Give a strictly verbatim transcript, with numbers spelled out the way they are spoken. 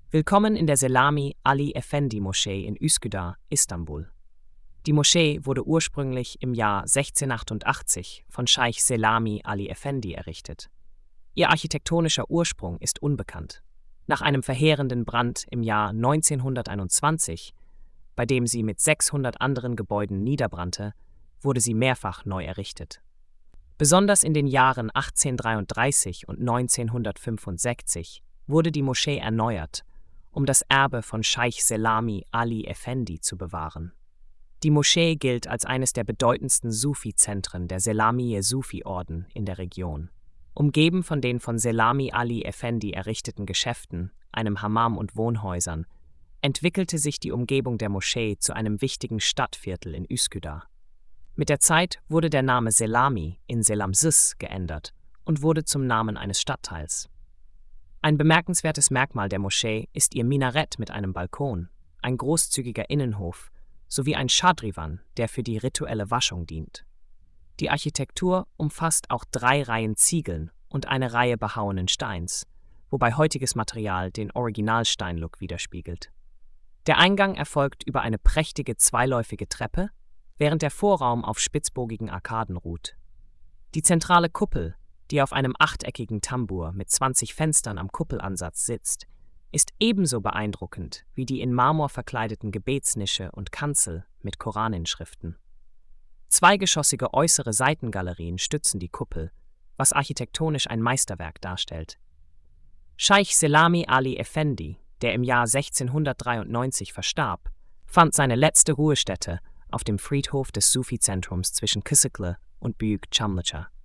Willkommen in der Selami Ali Efendi Moschee in Üsküdar, Istanbul. Die Moschee wurde ursprünglich im Jahr sechzehnhundertachtundachtzig von Scheich Selami Ali Efendi errichtet. Ihr architektonischer Ursprung ist unbekannt. Nach einem verheerenden Brand im Jahr neunzehnhunderteinundzwanzig, bei dem sie mit sechshundert anderen Gebäuden niederbrannte, wurde sie mehrfach neu errichtet. Besonders in den Jahren achtzehnhundertdreiunddreißig und neunzehnhundertfünfundsechzig wurde die Moschee erneuert, um das Erbe von Scheich Selami Ali Efendi zu bewahren. Die Moschee gilt als eines der bedeutendsten Sufi-Zentren der Selamiye-Sufi-Orden in der Region. Umgeben von den von Selami Ali Efendi errichteten Geschäften, einem Hammam und Wohnhäusern, entwickelte sich die Umgebung der Moschee zu einem wichtigen Stadtviertel in Üsküdar. Mit der Zeit wurde der Name Selami in Selamsız geändert und wurde zum Namen eines Stadtteils. Ein bemerkenswertes Merkmal der Moschee ist ihr Minarett mit einem Balkon, ein großzügiger Innenhof sowie ein Schadrivan, der für die rituelle Waschung dient. Die Architektur umfasst auch drei Reihen Ziegeln und eine Reihe behauenen Steins, wobei heutiges Material den Originalsteinlook widerspiegelt. Der Eingang erfolgt über eine prächtige zweiläufige Treppe, während der Vorraum auf spitzbogigen Arkaden ruht. Die zentrale Kuppel, die auf einem achteckigen Tambur mit zwanzig Fenstern am Kuppelansatz sitzt, ist ebenso beeindruckend wie die in Marmor verkleideten Gebetsnische und Kanzel mit Koraninschriften. Zweigeschossige äußere Seitengalerien stützen die Kuppel, was architektonisch ein Meisterwerk darstellt. Scheich Selami Ali Efendi, der im Jahr sechzehnhundertdreiundneunzig verstarb, fand seine letzte Ruhestätte auf dem Friedhof des Sufi-Zentrums zwischen Kızılkale und Büyük Çamlıca.